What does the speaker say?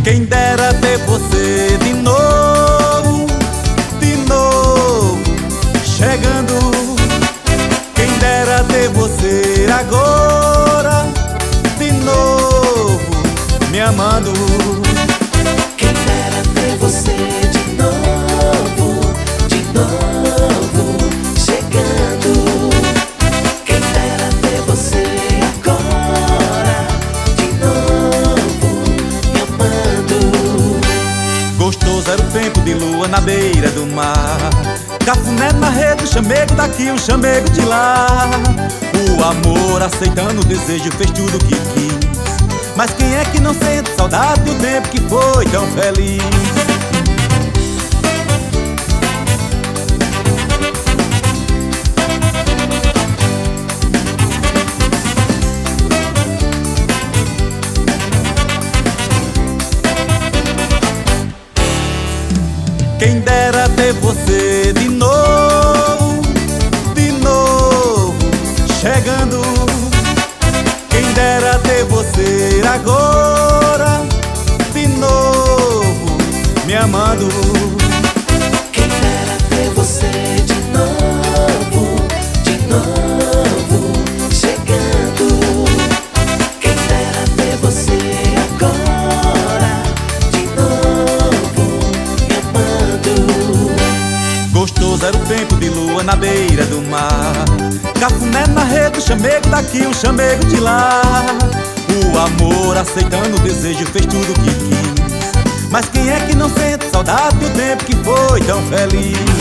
Quem dera ter você de novo, chegando. Quem dera ter você agora, de novo, me amando. Quem dera ter você de novo, chegando. Quem dera ter você agora, de novo, me amando. Gostoso era o tempo de lua na beira do mar, cafuné na rede, o chamego daqui, o chamego de lá. O amor aceitando o desejo fez tudo o que quis. Mas quem é que não sente saudade do tempo que foi tão feliz? Quem dera ter você de novo, chegando. Quem dera ter você agora, de novo, me amando. Quem dera ter você de novo, chegando. Quem dera ter você agora, de novo, me amando. Gostoso era o tempo de lua na beira do mar, cafuné na rede, o chamego daqui, o chamego de lá. O amor aceitando o desejo fez tudo o que quis. Mas quem é que não sente saudade do tempo que foi tão feliz?